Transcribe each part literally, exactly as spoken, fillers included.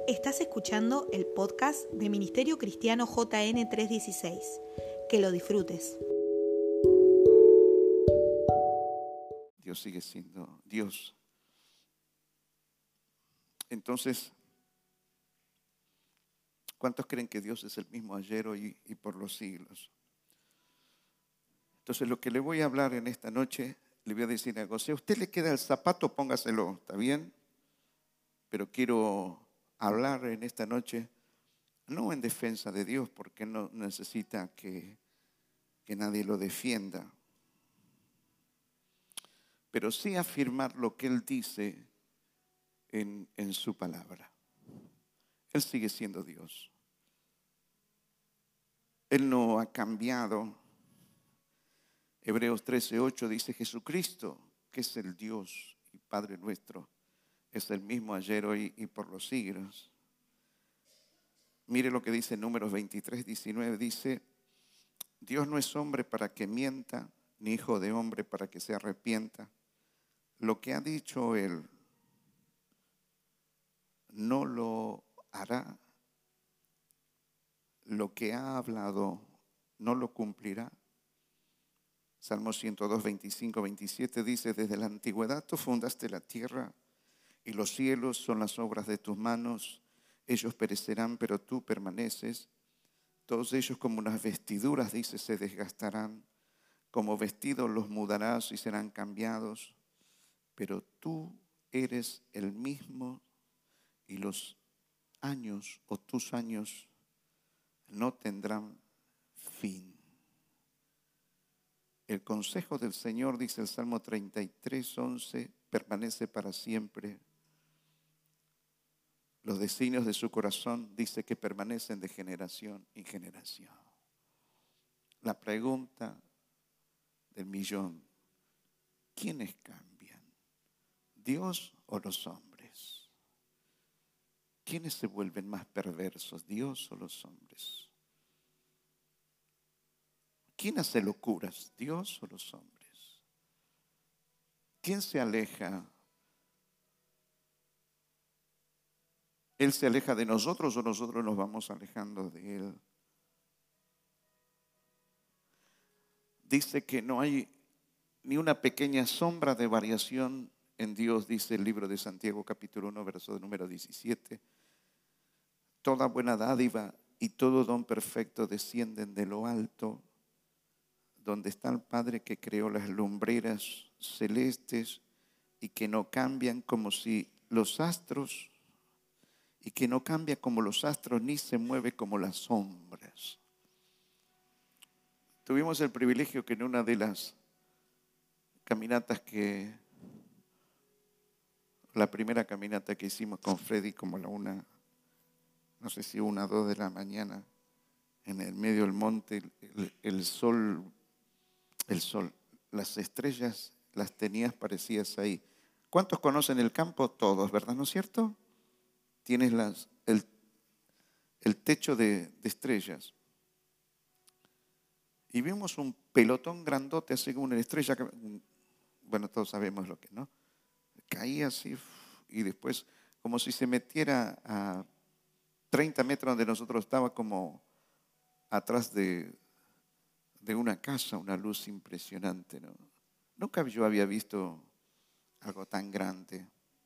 Estás escuchando el podcast de Ministerio Cristiano J N trescientos dieciséis. Que lo disfrutes. Dios sigue siendo Dios. Entonces, ¿cuántos creen que Dios es el mismo ayer, hoy y por los siglos? Entonces, lo que le voy a hablar en esta noche, le voy a decir algo. Si a usted le queda el zapato, póngaselo, ¿está bien? Pero quiero hablar en esta noche, no en defensa de Dios, porque no necesita que, que nadie lo defienda, pero sí afirmar lo que Él dice en, en su palabra. Él sigue siendo Dios. Él no ha cambiado. Hebreos trece ocho dice: Jesucristo, que es el Dios y Padre nuestro, es el mismo ayer, hoy y por los siglos. Mire lo que dice Números veintitrés diecinueve, dice: Dios no es hombre para que mienta, ni hijo de hombre para que se arrepienta. Lo que ha dicho Él, no lo hará. Lo que ha hablado, no lo cumplirá. Salmo ciento dos, veinticinco, veintisiete dice: Desde la antigüedad tú fundaste la tierra, y los cielos son las obras de tus manos. Ellos perecerán, pero tú permaneces. Todos ellos como unas vestiduras, dice, se desgastarán. Como vestidos los mudarás y serán cambiados. Pero tú eres el mismo, y los años o tus años no tendrán fin. El consejo del Señor, dice el Salmo treinta y tres, once, permanece para siempre. Los designios de su corazón, dice, que permanecen de generación en generación. La pregunta del millón: ¿quiénes cambian? ¿Dios o los hombres? ¿Quiénes se vuelven más perversos, Dios o los hombres? ¿Quién hace locuras, Dios o los hombres? ¿Quién se aleja? ¿Él se aleja de nosotros o nosotros nos vamos alejando de Él? Dice que no hay ni una pequeña sombra de variación en Dios, dice el libro de Santiago capítulo uno, verso número diecisiete. Toda buena dádiva y todo don perfecto descienden de lo alto, donde está el Padre que creó las lumbreras celestes y que no cambian como si los astros, y que no cambia como los astros ni se mueve como las sombras. Tuvimos el privilegio que en una de las caminatas que, la primera caminata que hicimos con Freddy, como la una, no sé si una, dos de la mañana, en el medio del monte, el, el sol, el sol, las estrellas las tenías parecidas ahí. ¿Cuántos conocen el campo? Todos, ¿verdad? ¿No es cierto? Tienes las, el, el techo de, de estrellas. Y vimos un pelotón grandote, así como una estrella, bueno, todos sabemos lo que, ¿no? Caía así, y después, como si se metiera a treinta metros donde nosotros estaba, como atrás de, de una casa, una luz impresionante, ¿no? Nunca yo había visto algo tan grande.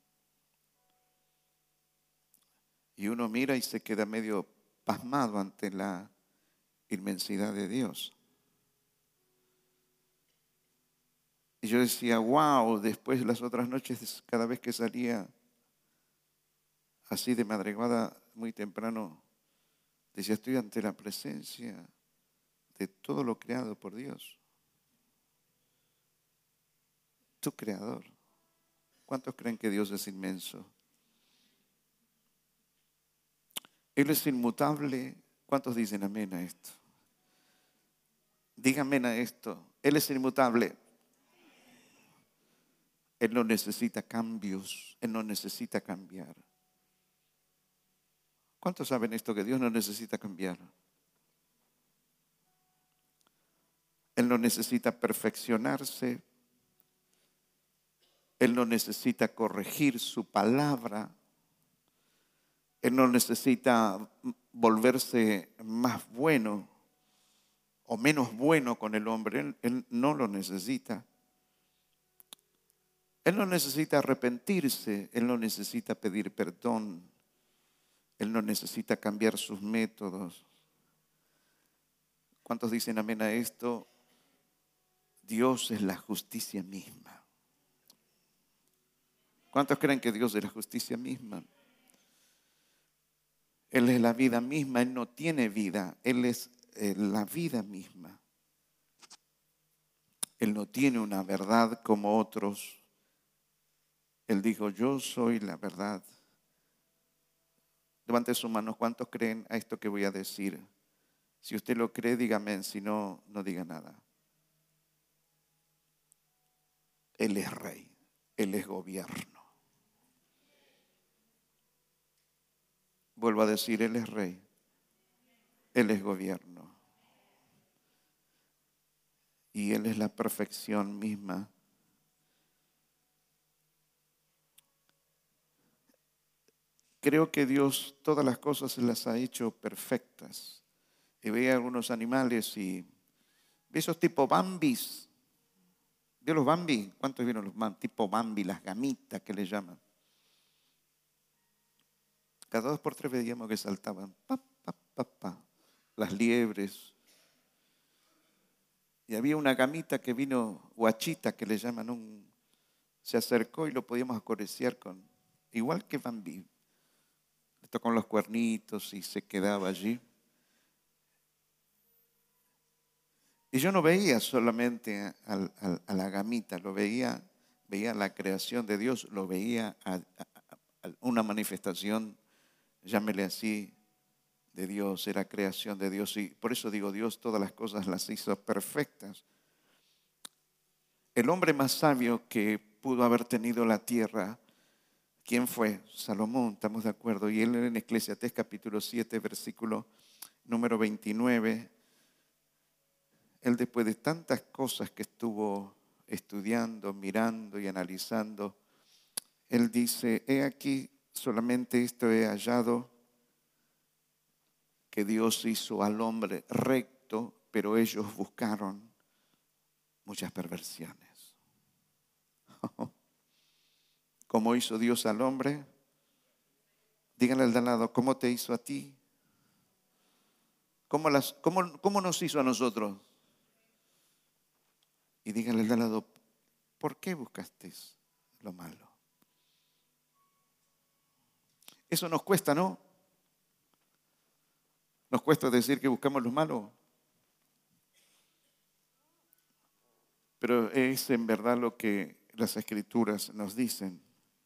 Y uno mira y se queda medio pasmado ante la inmensidad de Dios. Y yo decía, wow, después las otras noches, cada vez que salía así de madrugada, muy temprano, decía, estoy ante la presencia de todo lo creado por Dios. Tu creador. ¿Cuántos creen que Dios es inmenso? Él es inmutable. ¿Cuántos dicen amén a esto? Digan amén a esto. Él es inmutable. Él no necesita cambios. Él no necesita cambiar. ¿Cuántos saben esto? Que Dios no necesita cambiar. Él no necesita perfeccionarse. Él no necesita corregir su palabra. Él no necesita volverse más bueno o menos bueno con el hombre. Él, él no lo necesita. Él no necesita arrepentirse. Él no necesita pedir perdón. Él no necesita cambiar sus métodos. ¿Cuántos dicen amén a esto? Dios es la justicia misma. ¿Cuántos creen que Dios es la justicia misma? Él es la vida misma. Él no tiene vida. Él es eh, la vida misma. Él no tiene una verdad como otros. Él dijo, yo soy la verdad. Levante sus manos. ¿Cuántos creen a esto que voy a decir? Si usted lo cree, dígame. Si no, no diga nada. Él es rey. Él es gobierno. Vuelvo a decir, Él es rey. Él es gobierno. Y Él es la perfección misma. Creo que Dios todas las cosas se las ha hecho perfectas. Y veía algunos animales y vi esos tipo Bambis. ¿Vio los Bambi? ¿Cuántos vieron los Bambi? Tipo Bambi, las gamitas que le llaman. Cada dos por tres veíamos que saltaban. Pa, pa, pa, pa. Las liebres. Y había una gamita que vino, guachita que le llaman, un, se acercó y lo podíamos acariciar con, igual que Bambi. Le tocó los cuernitos y se quedaba allí. Y yo no veía solamente a, a, a la gamita, lo veía, veía la creación de Dios, lo veía a, a, a una manifestación, llámele así, de Dios, era creación de Dios. Y por eso digo, Dios todas las cosas las hizo perfectas. El hombre más sabio que pudo haber tenido la tierra, ¿quién fue? Salomón, estamos de acuerdo. Y él en Eclesiastés capítulo siete, versículo número veintinueve, él después de tantas cosas que estuvo estudiando, mirando y analizando, él dice, he aquí solamente esto he hallado, que Dios hizo al hombre recto, pero ellos buscaron muchas perversiones. ¿Cómo hizo Dios al hombre? Díganle al de al lado, ¿cómo te hizo a ti? ¿Cómo, las, cómo, cómo nos hizo a nosotros? Y díganle al de al lado, ¿por qué buscaste lo malo? Eso nos cuesta, ¿no? Nos cuesta decir que buscamos lo malo. Pero es en verdad lo que las Escrituras nos dicen.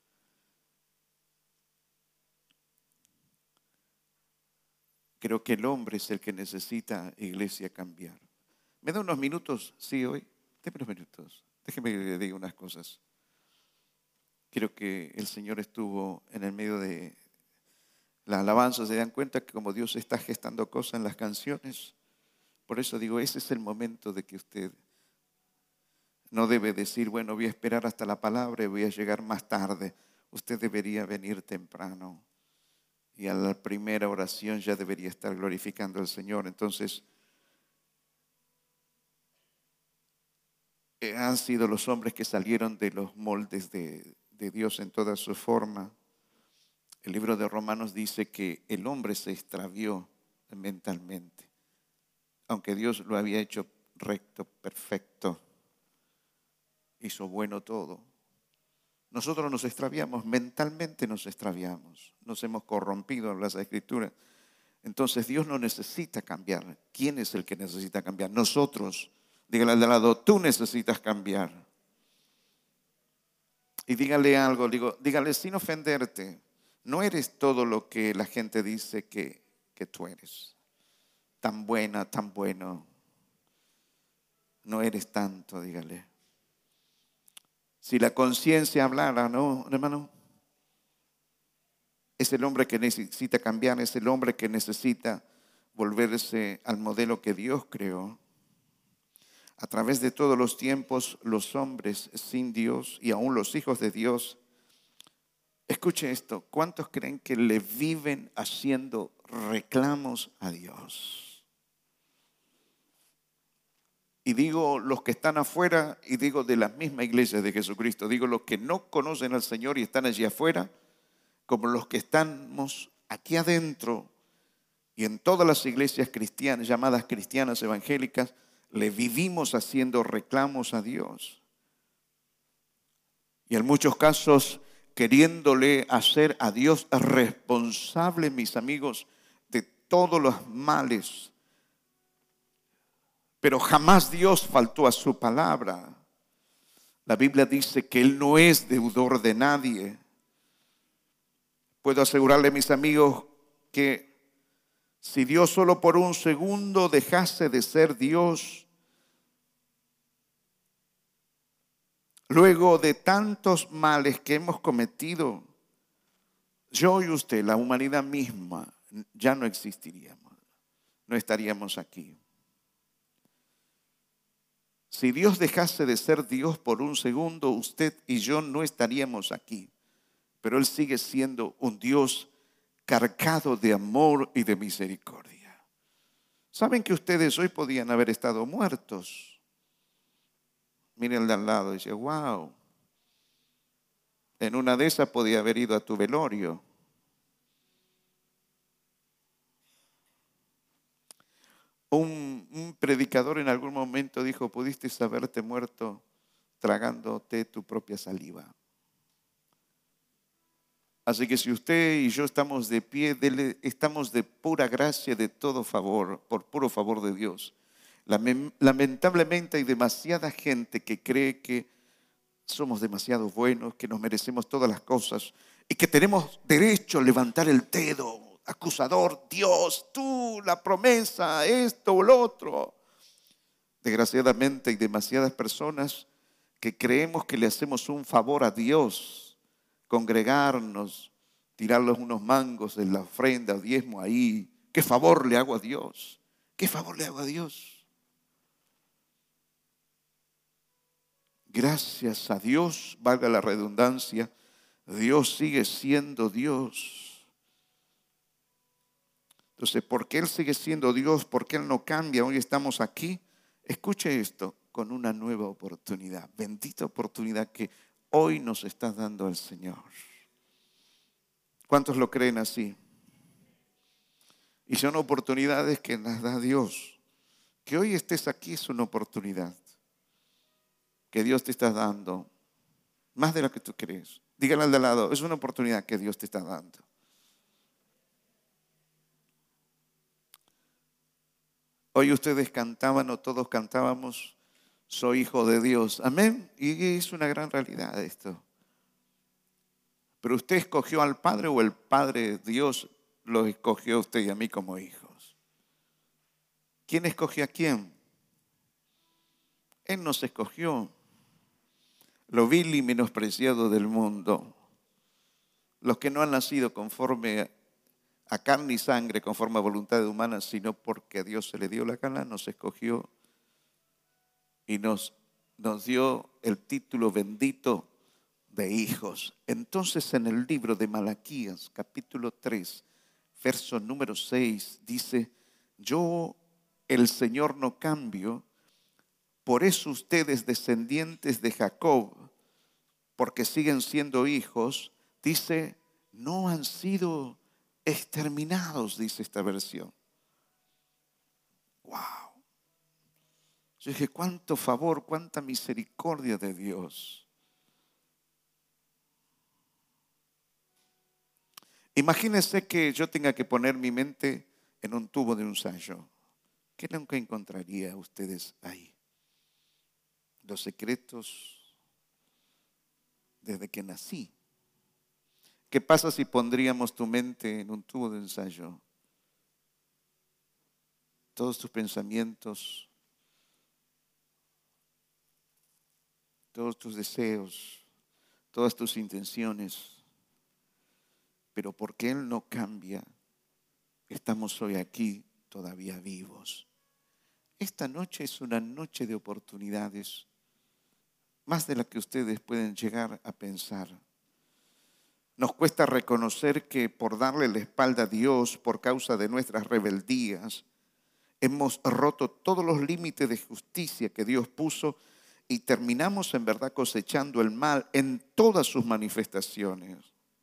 Creo que el hombre es el que necesita, iglesia, cambiar. ¿Me da unos minutos? Sí, hoy. Deme unos minutos. Déjeme que le diga unas cosas. Creo que el Señor estuvo en el medio de la alabanza. Se dan cuenta que como Dios está gestando cosas en las canciones. Por eso digo, ese es el momento de que usted no debe decir, bueno, voy a esperar hasta la palabra y voy a llegar más tarde. Usted debería venir temprano. Y a la primera oración ya debería estar glorificando al Señor. Entonces, eh, han sido los hombres que salieron de los moldes de, de Dios en toda su forma. El libro de Romanos dice que el hombre se extravió mentalmente. Aunque Dios lo había hecho recto, perfecto, hizo bueno todo. Nosotros nos extraviamos, mentalmente nos extraviamos, nos hemos corrompido en las Escrituras. Entonces Dios no necesita cambiar. ¿Quién es el que necesita cambiar? Nosotros. Dígale al de lado, tú necesitas cambiar. Y dígale algo, digo, dígale sin ofenderte, no eres todo lo que la gente dice que, que tú eres. Tan buena, tan bueno. No eres tanto, dígale. Si la conciencia hablara, ¿no, hermano? Es el hombre que necesita cambiar, es el hombre que necesita volverse al modelo que Dios creó. A través de todos los tiempos, los hombres sin Dios y aún los hijos de Dios Escuche esto, ¿cuántos creen que le viven haciendo reclamos a Dios? Y digo los que están afuera y digo de las mismas iglesias de Jesucristo. Digo los que no conocen al Señor y están allí afuera, como los que estamos aquí adentro y en todas las iglesias cristianas, llamadas cristianas evangélicas, le vivimos haciendo reclamos a Dios. Y en muchos casos queriéndole hacer a Dios responsable, mis amigos, de todos los males. Pero jamás Dios faltó a su palabra. La Biblia dice que Él no es deudor de nadie. Puedo asegurarle, mis amigos, que si Dios solo por un segundo dejase de ser Dios, luego de tantos males que hemos cometido, yo y usted, la humanidad misma, ya no existiríamos, no estaríamos aquí. Si Dios dejase de ser Dios por un segundo, usted y yo no estaríamos aquí. Pero Él sigue siendo un Dios cargado de amor y de misericordia. ¿Saben que ustedes hoy podían haber estado muertos? Miren el de al lado y dice, wow. En una de esas podía haber ido a tu velorio. Un, un predicador en algún momento dijo, pudiste haberte muerto tragándote tu propia saliva. Así que si usted y yo estamos de pie, dele, estamos de pura gracia, de todo favor, por puro favor de Dios. Lamentablemente hay demasiada gente que cree que somos demasiado buenos, que nos merecemos todas las cosas y que tenemos derecho a levantar el dedo. Acusador, Dios, tú, la promesa, esto o lo otro. Desgraciadamente hay demasiadas personas que creemos que le hacemos un favor a Dios, congregarnos, tirarles unos mangos en la ofrenda, diezmo ahí. ¿Qué favor le hago a Dios? ¿Qué favor le hago a Dios? Gracias a Dios, valga la redundancia, Dios sigue siendo Dios. Entonces, ¿por qué Él sigue siendo Dios? ¿Por qué Él no cambia? Hoy estamos aquí. Escuche esto, con una nueva oportunidad. Bendita oportunidad que hoy nos está dando el Señor. ¿Cuántos lo creen así? Y son oportunidades que nos da Dios. Que hoy estés aquí es una oportunidad que Dios te está dando. Más de lo que tú crees. Dígale al de al lado, es una oportunidad que Dios te está dando. Hoy ustedes cantaban o todos cantábamos, soy hijo de Dios. Amén. Y es una gran realidad esto. Pero usted escogió al Padre o el Padre Dios los escogió a usted y a mí como hijos. ¿Quién escogió a quién? Él nos escogió. Lo vil y menospreciado del mundo. Los que no han nacido conforme a carne y sangre, conforme a voluntad humana, sino porque a Dios se le dio la gana, nos escogió y nos, nos dio el título bendito de hijos. Entonces en el libro de Malaquías, capítulo tres, verso número seis, dice, yo, el Señor, no cambio, por eso ustedes, descendientes de Jacob, porque siguen siendo hijos, dice, no han sido exterminados, dice esta versión. Wow. Yo dije, cuánto favor, cuánta misericordia de Dios. Imagínense que yo tenga que poner mi mente en un tubo de ensayo. ¿Qué nunca encontraría ustedes ahí? Los secretos desde que nací. ¿Qué pasa si pondríamos tu mente en un tubo de ensayo? Todos tus pensamientos, todos tus deseos, todas tus intenciones. Pero porque Él no cambia, estamos hoy aquí todavía vivos. Esta noche es una noche de oportunidades, más de la que ustedes pueden llegar a pensar. Nos cuesta reconocer que por darle la espalda a Dios, por causa de nuestras rebeldías, hemos roto todos los límites de justicia que Dios puso y terminamos en verdad cosechando el mal en todas sus manifestaciones.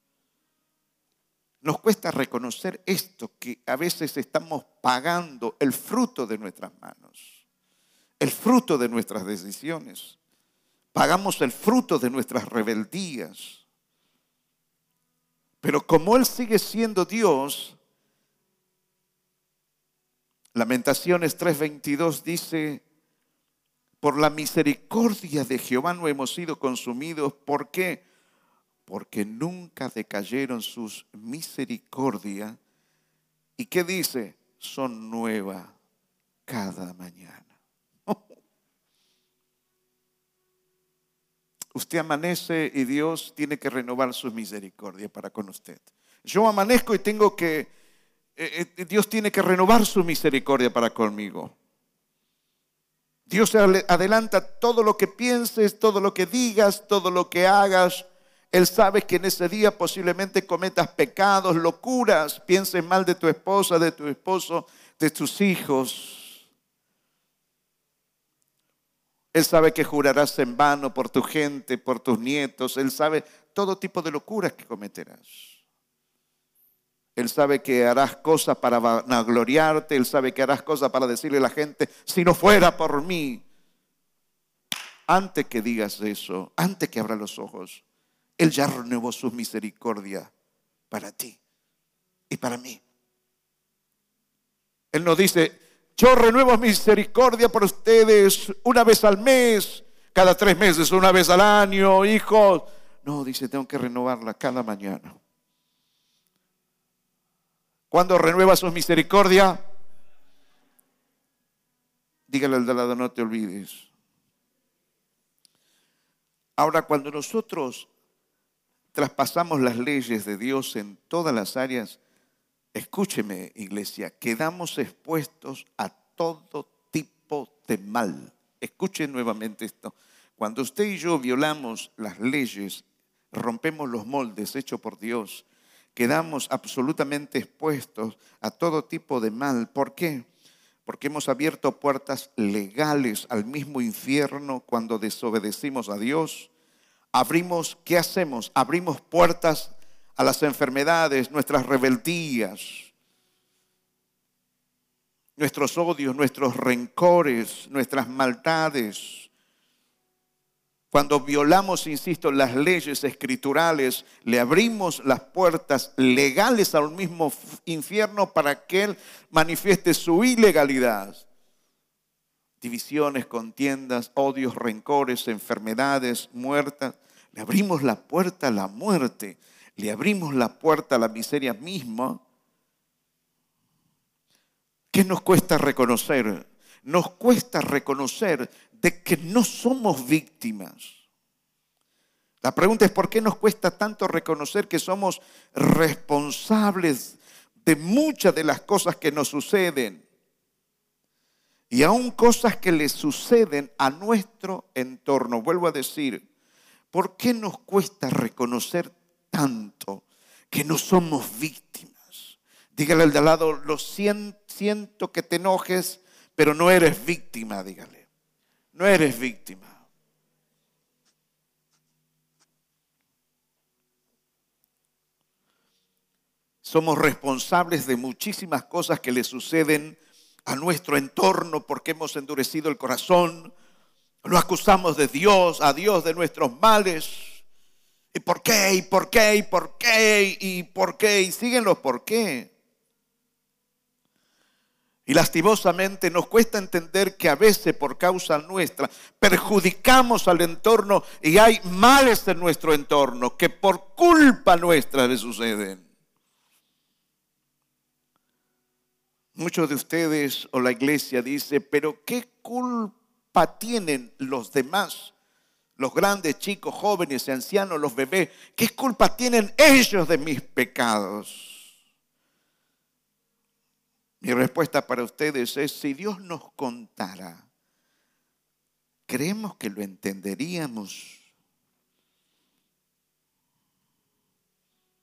Nos cuesta reconocer esto, que a veces estamos pagando el fruto de nuestras manos, el fruto de nuestras decisiones. Pagamos el fruto de nuestras rebeldías. Pero como Él sigue siendo Dios, Lamentaciones tres veintidós dice: por la misericordia de Jehová no hemos sido consumidos. ¿Por qué? Porque nunca decayeron sus misericordias. ¿Y qué dice? Son nuevas cada mañana. Usted amanece y Dios tiene que renovar sus misericordias para con usted. Yo amanezco y tengo que, eh, eh, Dios tiene que renovar su misericordia para conmigo. Dios adelanta todo lo que pienses, todo lo que digas, todo lo que hagas. Él sabe que en ese día posiblemente cometas pecados, locuras, pienses mal de tu esposa, de tu esposo, de tus hijos. Él sabe que jurarás en vano por tu gente, por tus nietos. Él sabe todo tipo de locuras que cometerás. Él sabe que harás cosas para vanagloriarte. Él sabe que harás cosas para decirle a la gente: si no fuera por mí. Antes que digas eso, antes que abras los ojos, Él ya renovó sus misericordias para ti y para mí. Él nos dice: yo renuevo misericordia por ustedes una vez al mes, cada tres meses, una vez al año, hijos. No, dice, tengo que renovarla cada mañana. ¿Cuándo renueva sus misericordia? Dígale al de al lado: no te olvides. Ahora, cuando nosotros traspasamos las leyes de Dios en todas las áreas, escúcheme, iglesia, quedamos expuestos a todo tipo de mal. Escuchen nuevamente esto. Cuando usted y yo violamos las leyes, rompemos los moldes hechos por Dios, quedamos absolutamente expuestos a todo tipo de mal. ¿Por qué? Porque hemos abierto puertas legales al mismo infierno cuando desobedecimos a Dios. Abrimos, ¿qué hacemos? Abrimos puertas a las enfermedades, nuestras rebeldías, nuestros odios, nuestros rencores, nuestras maldades. Cuando violamos, insisto, las leyes escriturales, le abrimos las puertas legales al mismo infierno para que Él manifieste su ilegalidad. Divisiones, contiendas, odios, rencores, enfermedades, muertas. Le abrimos la puerta a la muerte. Le abrimos la puerta a la miseria misma. ¿Qué nos cuesta reconocer? Nos cuesta reconocer de que no somos víctimas. La pregunta es: ¿por qué nos cuesta tanto reconocer que somos responsables de muchas de las cosas que nos suceden? Y aún cosas que le suceden a nuestro entorno. Vuelvo a decir, ¿por qué nos cuesta reconocer tanto que no somos víctimas? Dígale al de al lado: lo siento, siento que te enojes, pero no eres víctima. Dígale, no eres víctima. Somos responsables de muchísimas cosas que le suceden a nuestro entorno porque hemos endurecido el corazón. Lo acusamos de Dios, a Dios de nuestros males. ¿Y por qué? ¿Y por qué? ¿Y por qué? ¿Y por qué? Y siguen los por qué. Y lastimosamente nos cuesta entender que a veces por causa nuestra perjudicamos al entorno y hay males en nuestro entorno que por culpa nuestra le suceden. Muchos de ustedes o la iglesia dice: pero ¿qué culpa tienen los demás? Los grandes, chicos, jóvenes, ancianos, los bebés. ¿Qué culpa tienen ellos de mis pecados? Mi respuesta para ustedes es: si Dios nos contara, ¿creemos que lo entenderíamos?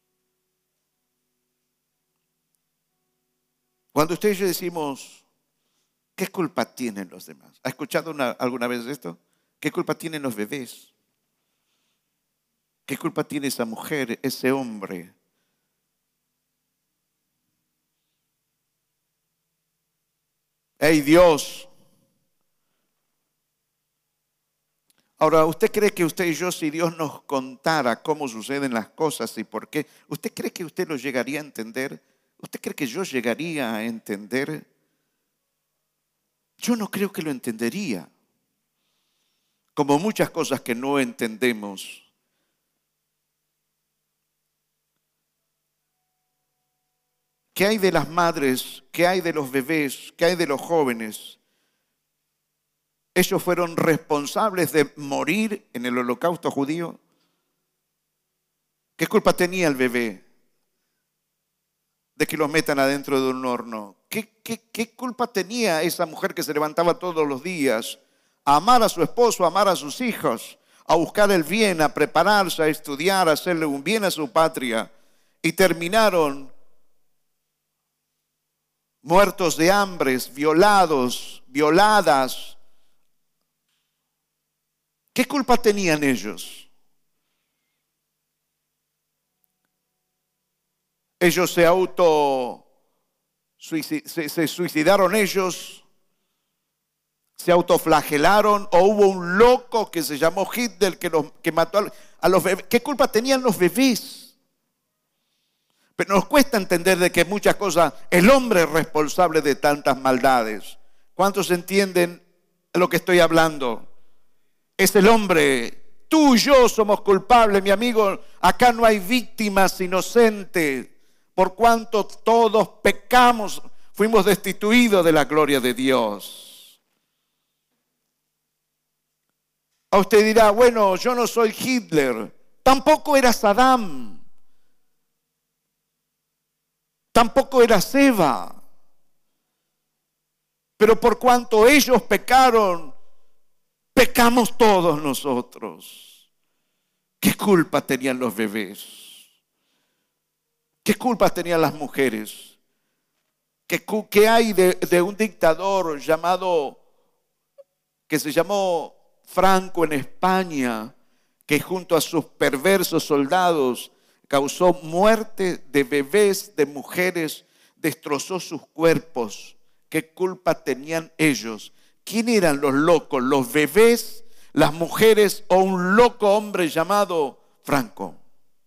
Cuando usted y yo decimos, ¿qué culpa tienen los demás? ¿Ha escuchado una, alguna vez esto? ¿Qué culpa tienen los bebés? ¿Qué culpa tiene esa mujer, ese hombre? ¡Ey, Dios! Ahora, ¿usted cree que usted y yo, si Dios nos contara cómo suceden las cosas y por qué, ¿usted cree que usted lo llegaría a entender? ¿Usted cree que yo llegaría a entender? Yo no creo que lo entendería. Como muchas cosas que no entendemos. ¿Qué hay de las madres? ¿Qué hay de los bebés? ¿Qué hay de los jóvenes? ¿Ellos fueron responsables de morir en el holocausto judío? ¿Qué culpa tenía el bebé de que los metan adentro de un horno? ¿Qué, qué, qué culpa tenía esa mujer que se levantaba todos los días a amar a su esposo, a amar a sus hijos, a buscar el bien, a prepararse, a estudiar, a hacerle un bien a su patria, y terminaron muertos de hambre, violados, violadas? ¿Qué culpa tenían ellos? Ellos se auto se, se suicidaron ellos, se autoflagelaron, o hubo un loco que se llamó Hitler que, los, que mató a, a los bebés. ¿Qué culpa tenían los bebés? Pero nos cuesta entender de que muchas cosas, el hombre es responsable de tantas maldades. ¿Cuántos entienden lo que estoy hablando? Es el hombre. Tú y yo somos culpables, mi amigo. Acá no hay víctimas inocentes. Por cuanto todos pecamos, fuimos destituidos de la gloria de Dios. A usted dirá, bueno, yo no soy Hitler. Tampoco era Saddam. Tampoco era Eva. Pero por cuanto ellos pecaron, pecamos todos nosotros. ¿Qué culpa tenían los bebés? ¿Qué culpa tenían las mujeres? ¿Qué, qué hay de, de un dictador llamado, que se llamó Franco en España, que junto a sus perversos soldados causó muerte de bebés, de mujeres, destrozó sus cuerpos? ¿Qué culpa tenían ellos? ¿Quién eran los locos? ¿Los bebés, las mujeres o un loco hombre llamado Franco?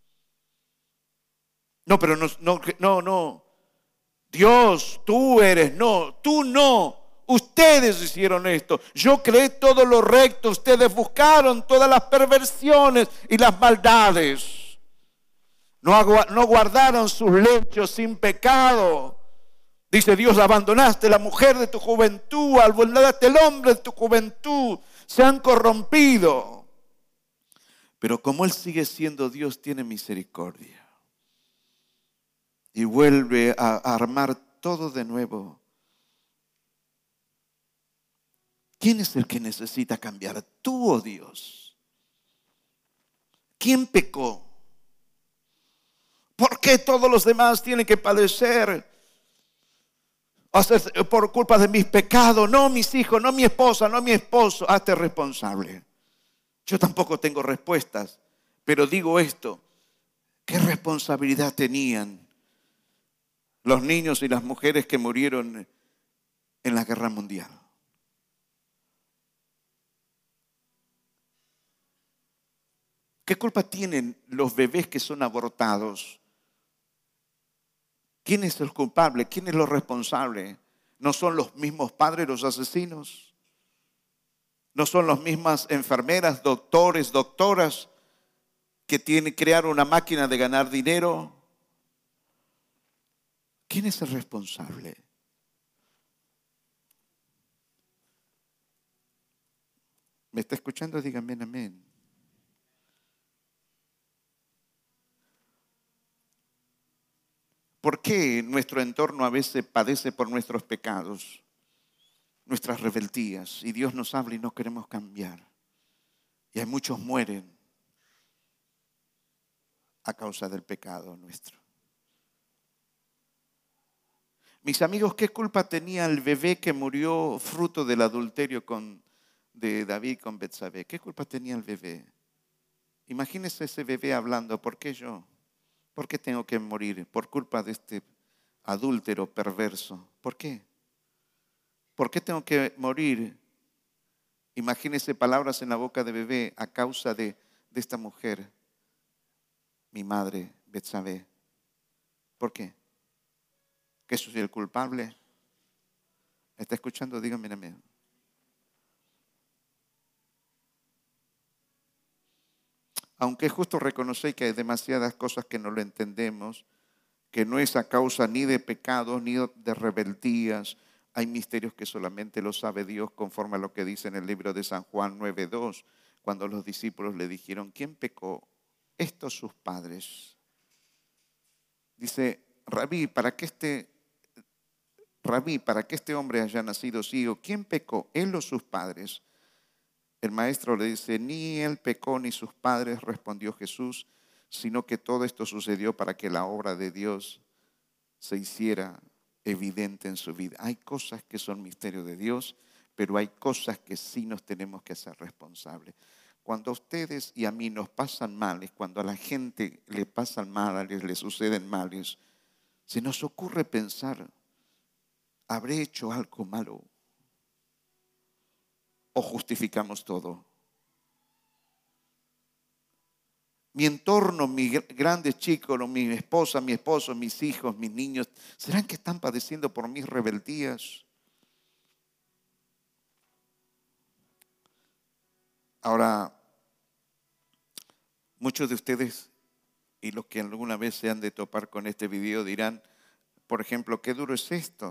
No, pero no, no, no, no. Dios, tú eres, no, tú no. Ustedes hicieron esto. Yo creé todo lo recto. Ustedes buscaron todas las perversiones y las maldades. No, no guardaron sus lechos sin pecado. Dice Dios, abandonaste la mujer de tu juventud, abandonaste el hombre de tu juventud. Se han corrompido. Pero como Él sigue siendo Dios, tiene misericordia. Y vuelve a armar todo de nuevo. ¿Quién es el que necesita cambiar? ¿Tú o Dios? ¿Quién pecó? ¿Por qué todos los demás tienen que padecer por culpa de mis pecados? No mis hijos, no mi esposa, no mi esposo. Hazte responsable. Yo tampoco tengo respuestas, pero digo esto: ¿qué responsabilidad tenían los niños y las mujeres que murieron en la guerra mundial? ¿Qué culpa tienen los bebés que son abortados? ¿Quién es el culpable? ¿Quién es lo responsable? ¿No son los mismos padres los asesinos? ¿No son las mismas enfermeras, doctores, doctoras que tienen que crear una máquina de ganar dinero? ¿Quién es el responsable? ¿Me está escuchando? Díganme amén. ¿Por qué nuestro entorno a veces padece por nuestros pecados, nuestras rebeldías? Y Dios nos habla y no queremos cambiar. Y hay muchos mueren a causa del pecado nuestro. Mis amigos, ¿qué culpa tenía el bebé que murió fruto del adulterio con, de David con Betsabé? ¿Qué culpa tenía el bebé? Imagínese ese bebé hablando, ¿por qué yo? ¿Por qué tengo que morir? Por culpa de este adúltero perverso. ¿Por qué? ¿Por qué tengo que morir? Imagínese palabras en la boca de bebé a causa de, de esta mujer, mi madre, Betsabé. ¿Por qué? ¿Que soy el culpable? ¿Me está escuchando? Dígame amén. Aunque es justo reconocer que hay demasiadas cosas que no lo entendemos, que no es a causa ni de pecados ni de rebeldías. Hay misterios que solamente lo sabe Dios, conforme a lo que dice en el libro de San Juan nueve dos, cuando los discípulos le dijeron, ¿quién pecó? Estos sus padres. Dice, Rabí, para que este, Rabí, para que este hombre haya nacido ciego, ¿quién pecó? ¿Él o sus padres? El maestro le dice, ni él pecó ni sus padres, respondió Jesús, sino que todo esto sucedió para que la obra de Dios se hiciera evidente en su vida. Hay cosas que son misterio de Dios, pero hay cosas que sí nos tenemos que hacer responsables. Cuando a ustedes y a mí nos pasan males, cuando a la gente le pasan males, le suceden males, se nos ocurre pensar, ¿habré hecho algo malo? ¿O justificamos todo? Mi entorno, mis grandes chicos, mi esposa, mi esposo, mis hijos, mis niños, ¿serán que están padeciendo por mis rebeldías? Ahora, muchos de ustedes y los que alguna vez se han de topar con este video dirán, por ejemplo, ¿qué duro es esto?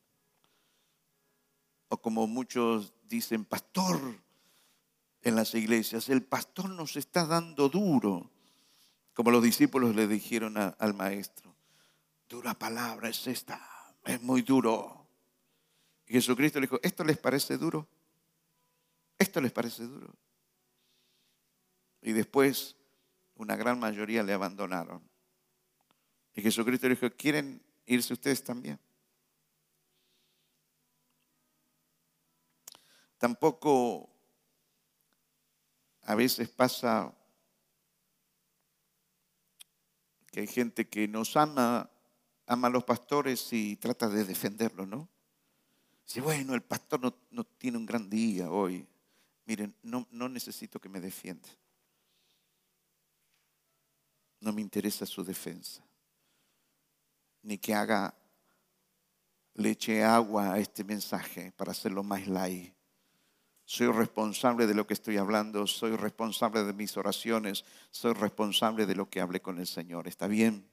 O como muchos dicen, pastor, en las iglesias, el pastor nos está dando duro. Como los discípulos le dijeron a, al maestro, dura palabra es esta, es muy duro. Y Jesucristo le dijo, ¿esto les parece duro? ¿Esto les parece duro? Y después una gran mayoría le abandonaron. Y Jesucristo le dijo, ¿quieren irse ustedes también? Tampoco a veces pasa que hay gente que nos ama, ama a los pastores y trata de defenderlos, ¿no? Dice, bueno, el pastor no, no tiene un gran día hoy. Miren, no, no necesito que me defienda. No me interesa su defensa. Ni que haga, le eche agua a este mensaje para hacerlo más light. Soy responsable de lo que estoy hablando, soy responsable de mis oraciones, soy responsable de lo que hablé con el Señor. ¿Está bien?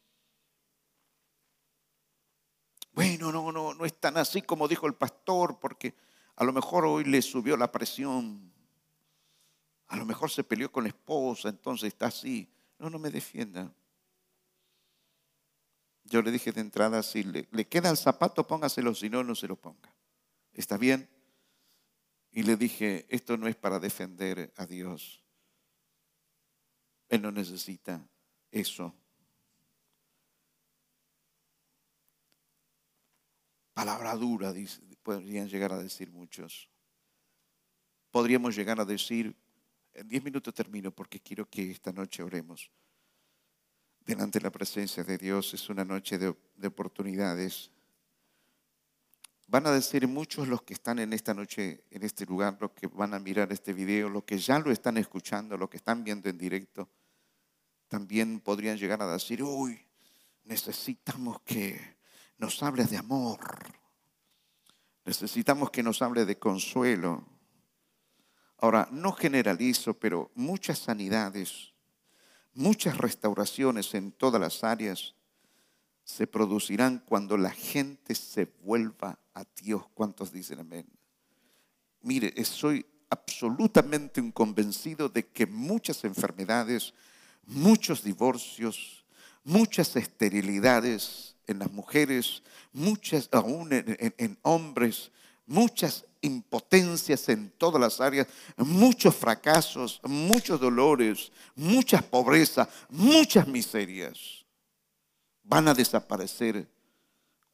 Bueno, no, no, no es tan así como dijo el pastor, porque a lo mejor hoy le subió la presión. A lo mejor se peleó con la esposa, entonces está así. No, no me defienda. Yo le dije de entrada, si le, le queda el zapato, póngaselo, si no, no se lo ponga. ¿Está bien? Y le dije, esto no es para defender a Dios. Él no necesita eso. Palabra dura, dice, podrían llegar a decir muchos. Podríamos llegar a decir, en diez minutos termino porque quiero que esta noche oremos. Delante de la presencia de Dios es una noche de, de oportunidades. Van a decir muchos los que están en esta noche, en este lugar, los que van a mirar este video, los que ya lo están escuchando, los que están viendo en directo, también podrían llegar a decir, uy, necesitamos que nos hable de amor, necesitamos que nos hable de consuelo. Ahora, no generalizo, pero muchas sanidades, muchas restauraciones en todas las áreas se producirán cuando la gente se vuelva a Dios. ¿Cuántos dicen amén? Mire, soy absolutamente un convencido de que muchas enfermedades, muchos divorcios, muchas esterilidades en las mujeres, muchas aún en, en, en hombres, muchas impotencias en todas las áreas, muchos fracasos, muchos dolores, muchas pobrezas, muchas miserias van a desaparecer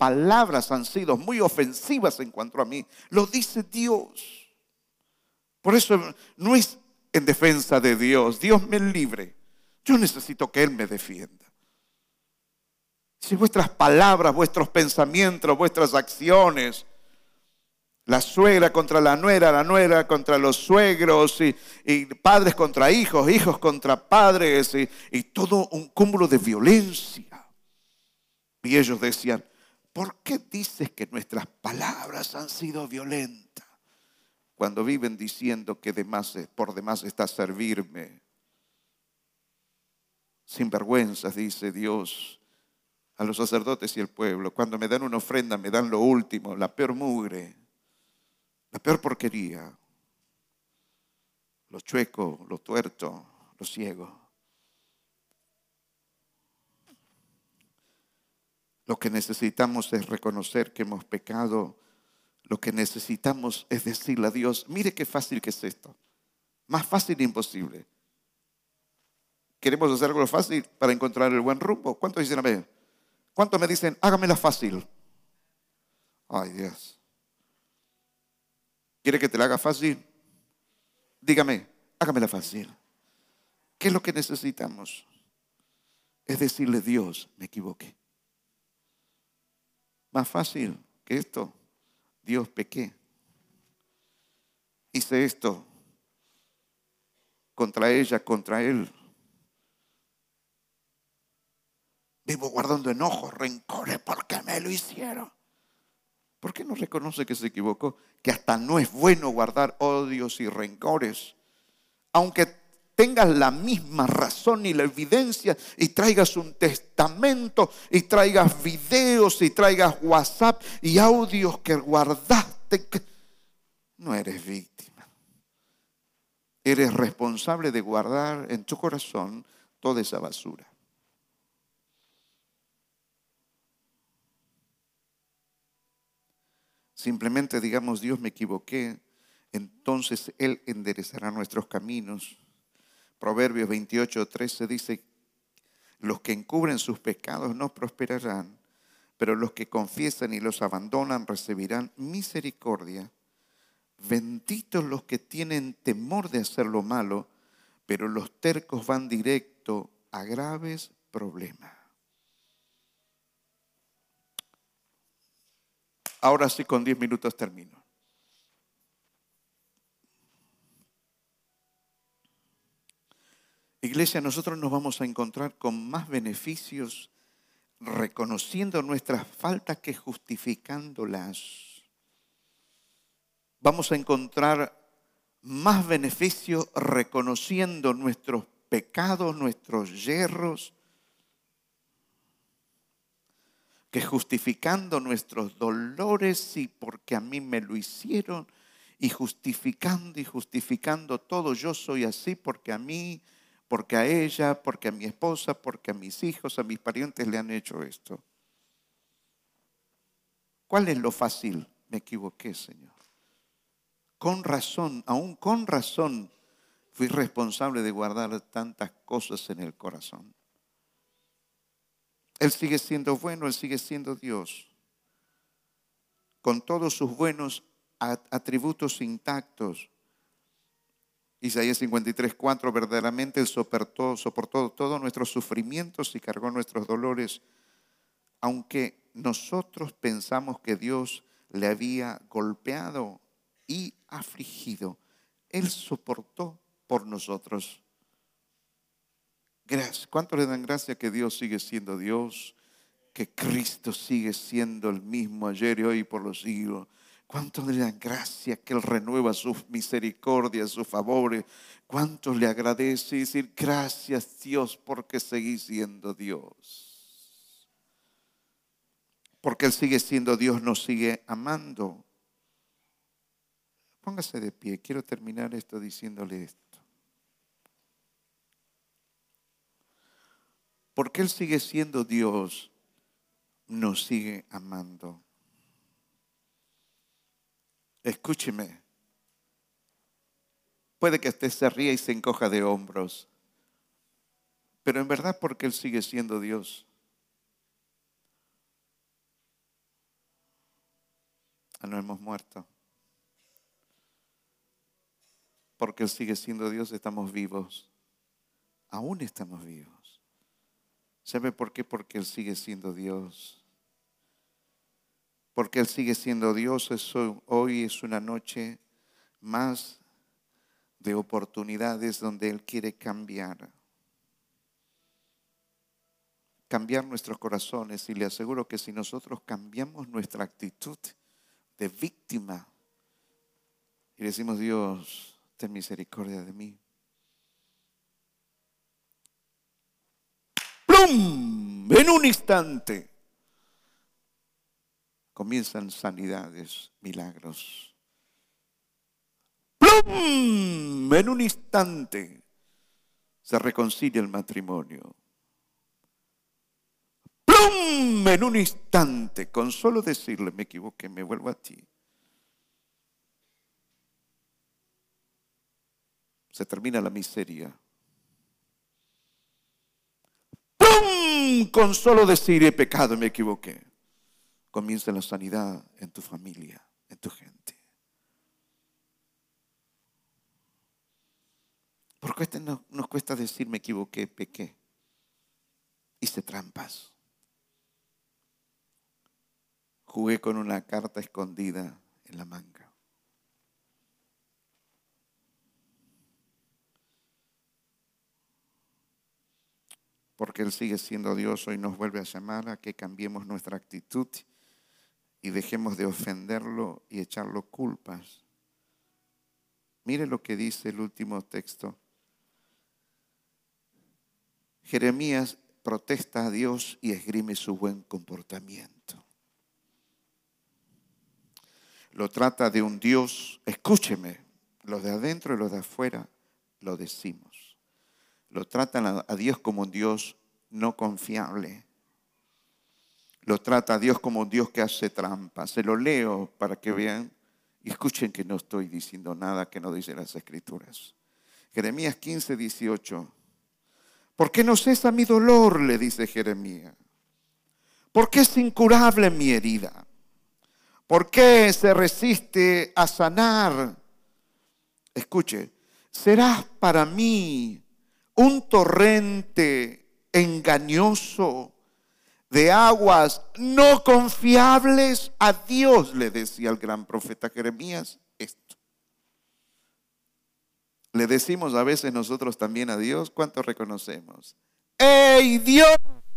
palabras han sido muy ofensivas en cuanto a mí. Lo dice Dios. Por eso no es en defensa de Dios. Dios me libre. Yo necesito que Él me defienda. Si vuestras palabras, vuestros pensamientos, vuestras acciones, la suegra contra la nuera, la nuera contra los suegros, y, y padres contra hijos, hijos contra padres, y, y todo un cúmulo de violencia. Y ellos decían, ¿por qué dices que nuestras palabras han sido violentas? Cuando viven diciendo que demás, por demás está servirme. Sin vergüenzas, dice Dios a los sacerdotes y el pueblo. Cuando me dan una ofrenda, me dan lo último, la peor mugre, la peor porquería. Los chuecos, los tuertos, los ciegos. Lo que necesitamos es reconocer que hemos pecado. Lo que necesitamos es decirle a Dios, mire qué fácil que es esto. Más fácil e imposible. ¿Queremos hacer algo fácil para encontrar el buen rumbo? ¿Cuántos dicen amén? ¿Cuántos me dicen, hágamela fácil? Ay, Dios. ¿Quiere que te la haga fácil? Dígame, hágamela fácil. ¿Qué es lo que necesitamos? Es decirle, Dios, me equivoqué. Más fácil que esto. Dios, pequé. Hice esto contra ella, contra él. Vivo guardando enojos, rencores, porque me lo hicieron. ¿Por qué no reconoce que se equivocó? Que hasta no es bueno guardar odios y rencores. Aunque tengas la misma razón y la evidencia y traigas un testamento y traigas videos y traigas WhatsApp y audios que guardaste, no eres víctima. Eres responsable de guardar en tu corazón toda esa basura. Simplemente digamos, Dios, me equivoqué, entonces Él enderezará nuestros caminos. Proverbios veintiocho, trece dice, los que encubren sus pecados no prosperarán, pero los que confiesan y los abandonan recibirán misericordia. Benditos los que tienen temor de hacer lo malo, pero los tercos van directo a graves problemas. Ahora sí, con diez minutos termino. Iglesia, nosotros nos vamos a encontrar con más beneficios reconociendo nuestras faltas que justificándolas. Vamos a encontrar más beneficios reconociendo nuestros pecados, nuestros yerros, que justificando nuestros dolores y porque a mí me lo hicieron, y justificando y justificando todo, yo soy así porque a mí, porque a ella, porque a mi esposa, porque a mis hijos, a mis parientes le han hecho esto. ¿Cuál es lo fácil? Me equivoqué, Señor. Con razón, aún con razón, fui responsable de guardar tantas cosas en el corazón. Él sigue siendo bueno, Él sigue siendo Dios. Con todos sus buenos atributos intactos. Isaías cincuenta y tres, cuatro, verdaderamente Él soportó, soportó todos nuestros sufrimientos y cargó nuestros dolores. Aunque nosotros pensamos que Dios le había golpeado y afligido, Él soportó por nosotros. Gracias. ¿Cuántos le dan gracias que Dios sigue siendo Dios? Que Cristo sigue siendo el mismo ayer y hoy por los siglos. ¿Cuántos le dan gracias que Él renueva sus misericordias, sus favores? ¿Cuántos le agradece y decir gracias Dios porque seguís siendo Dios? Porque Él sigue siendo Dios, nos sigue amando. Póngase de pie, quiero terminar esto diciéndole esto. Porque Él sigue siendo Dios, nos sigue amando. Escúcheme. Puede que usted se ría y se encoja de hombros, pero en verdad porque Él sigue siendo Dios. No hemos muerto. Porque Él sigue siendo Dios, estamos vivos. Aún estamos vivos. ¿Sabe por qué? Porque Él sigue siendo Dios. Porque Él sigue siendo Dios. Eso, hoy es una noche más de oportunidades donde Él quiere cambiar. Cambiar nuestros corazones. Y le aseguro que si nosotros cambiamos nuestra actitud de víctima y decimos: Dios, ten misericordia de mí. ¡Plum! En un instante comienzan sanidades, milagros. ¡Plum! En un instante se reconcilia el matrimonio. ¡Plum! En un instante, con solo decirle: me equivoqué, me vuelvo a ti, se termina la miseria. ¡Pum! Con solo decir: he pecado, me equivoqué, comienza la sanidad en tu familia, en tu gente. ¿Por qué no, nos cuesta decir: me equivoqué, pequé? Hice trampas. Jugué con una carta escondida en la manga. Porque Él sigue siendo Dios, hoy nos vuelve a llamar a que cambiemos nuestra actitud y dejemos de ofenderlo y echarlo culpas. Mire lo que dice el último texto. Jeremías protesta a Dios y esgrime su buen comportamiento. Lo trata de un Dios, escúcheme, los de adentro y los de afuera lo decimos. Lo tratan a Dios como un Dios no confiable. Lo trata a Dios como un Dios que hace trampa. Se lo leo para que vean y escuchen que no estoy diciendo nada que no dicen las Escrituras. Jeremías quince, dieciocho. ¿Por qué no cesa mi dolor?, le dice Jeremías. ¿Por qué es incurable mi herida? ¿Por qué se resiste a sanar? Escuche, serás para mí un torrente engañoso de aguas no confiables. A Dios le decía el gran profeta Jeremías esto. Le decimos a veces nosotros también a Dios, ¿cuánto reconocemos? ¡Ey, Dios!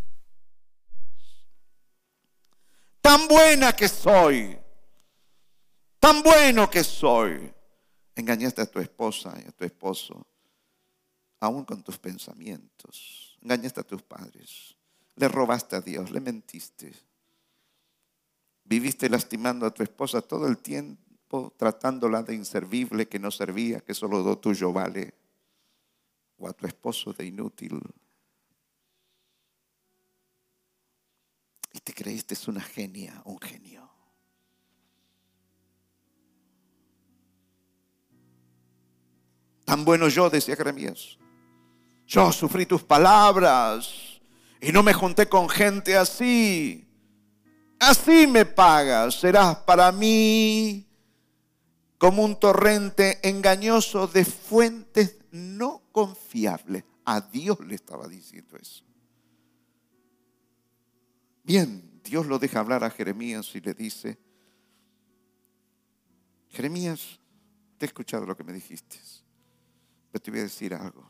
Tan buena que soy, tan bueno que soy. Engañaste a tu esposa y a tu esposo, aún con tus pensamientos. Engañaste a tus padres, le robaste a Dios, le mentiste. Viviste lastimando a tu esposa todo el tiempo, tratándola de inservible, que no servía, que solo lo tuyo vale. O a tu esposo de inútil. Y te creíste una genia, un genio. Tan bueno yo, decía Jeremías. Yo sufrí tus palabras y no me junté con gente así. Así me pagas. Serás para mí como un torrente engañoso de fuentes no confiables. A Dios le estaba diciendo eso. Bien, Dios lo deja hablar a Jeremías y le dice: Jeremías, te he escuchado lo que me dijiste, pero te voy a decir algo.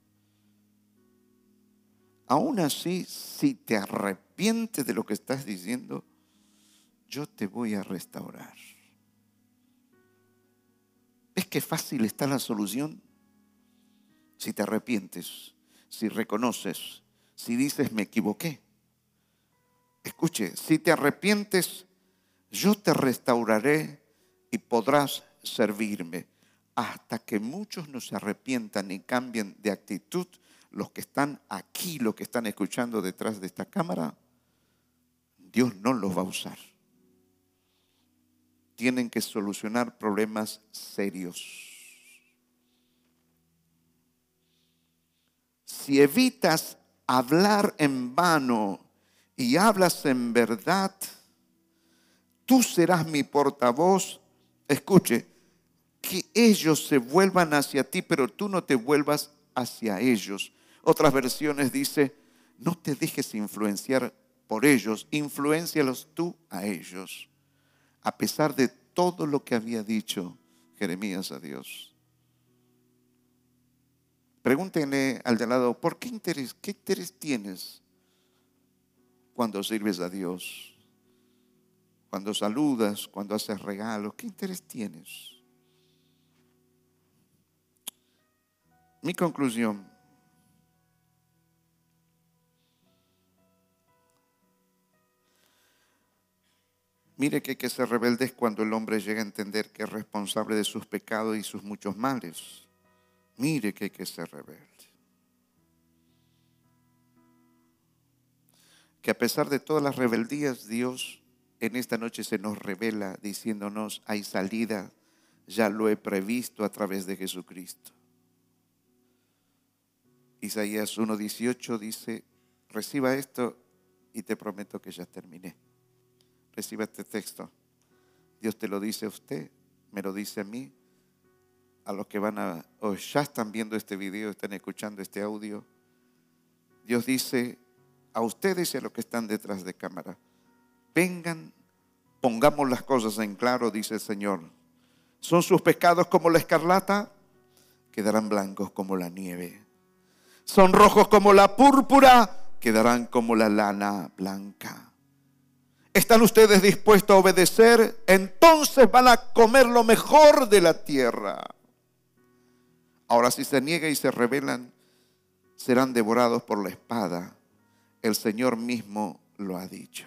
Aún así, si te arrepientes de lo que estás diciendo, yo te voy a restaurar. ¿Ves qué fácil está la solución? Si te arrepientes, si reconoces, si dices: me equivoqué. Escuche, si te arrepientes, yo te restauraré y podrás servirme. Hasta que muchos no se arrepientan y cambien de actitud, los que están aquí, los que están escuchando detrás de esta cámara, Dios no los va a usar. Tienen que solucionar problemas serios. Si evitas hablar en vano y hablas en verdad, Tú serás mi portavoz. Escuche, que ellos se vuelvan hacia ti, pero tú no te vuelvas hacia ellos. Otras versiones dice, no te dejes influenciar por ellos, influéncialos tú a ellos. A pesar de todo lo que había dicho Jeremías a Dios. Pregúntenle al de al lado, ¿por qué interés, qué interés tienes cuando sirves a Dios? Cuando saludas, cuando haces regalos, ¿qué interés tienes? Mi conclusión. Mire que hay que ser rebeldes cuando el hombre llega a entender que es responsable de sus pecados y sus muchos males. Mire que hay que ser rebelde. Que a pesar de todas las rebeldías, Dios en esta noche se nos revela diciéndonos, hay salida, ya lo he previsto a través de Jesucristo. Isaías uno dieciocho dice, reciba esto y te prometo que ya terminé. Reciba este texto. Dios te lo dice a usted, me lo dice a mí, a los que van a, o ya están viendo este video, están escuchando este audio. Dios dice a ustedes y a los que están detrás de cámara, vengan, pongamos las cosas en claro, dice el Señor. ¿Son sus pecados como la escarlata? Quedarán blancos como la nieve. ¿Son rojos como la púrpura? Quedarán como la lana blanca. ¿Están ustedes dispuestos a obedecer? Entonces van a comer lo mejor de la tierra. Ahora, si se niegan y se rebelan, serán devorados por la espada. El Señor mismo lo ha dicho.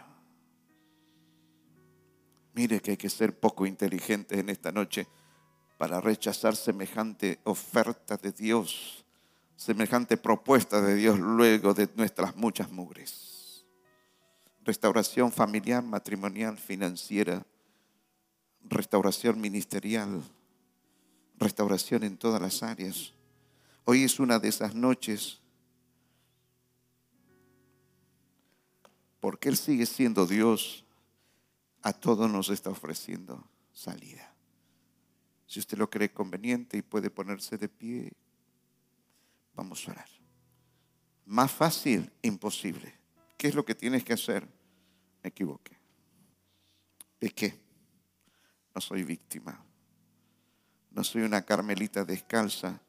Mire que hay que ser poco inteligentes en esta noche para rechazar semejante oferta de Dios, semejante propuesta de Dios luego de nuestras muchas mugres. Restauración familiar, matrimonial, financiera, restauración ministerial, restauración en todas las áreas. Hoy es una de esas noches porque Él sigue siendo Dios, a todos nos está ofreciendo salida. Si usted lo cree conveniente y puede ponerse de pie, vamos a orar. Más fácil, imposible. ¿Qué es lo que tienes que hacer? Me equivoqué. Pequé. No soy víctima. No soy una carmelita descalza.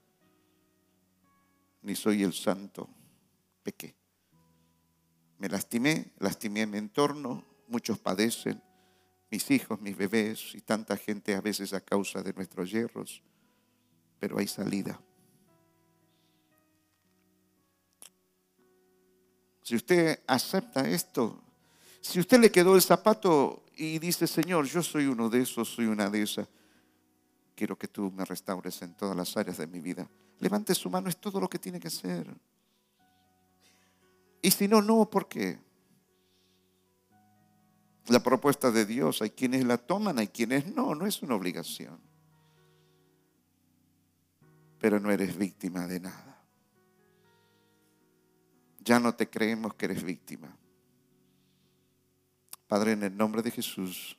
Ni soy el santo. Pequé. Me lastimé, lastimé a mi entorno. Muchos padecen. Mis hijos, mis bebés y tanta gente a veces a causa de nuestros yerros. Pero hay salida. Si usted acepta esto, si usted le quedó el zapato y dice, Señor, yo soy uno de esos, soy una de esas, quiero que tú me restaures en todas las áreas de mi vida. Levante su mano, es todo lo que tiene que hacer. Y si no, no, ¿por qué? La propuesta de Dios, hay quienes la toman, hay quienes no, no es una obligación. Pero no eres víctima de nada. Ya no te creemos que eres víctima. Padre, en el nombre de Jesús,